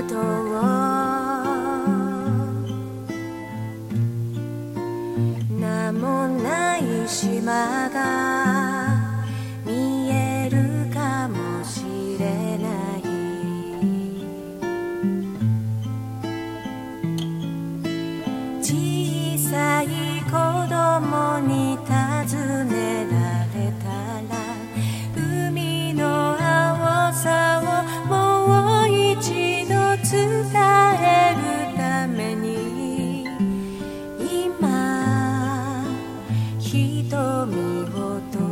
を名もない島が見えるかもしれない。小さい子供に尋ねられたら、海の青さをもう一度伝えるために、今瞳を閉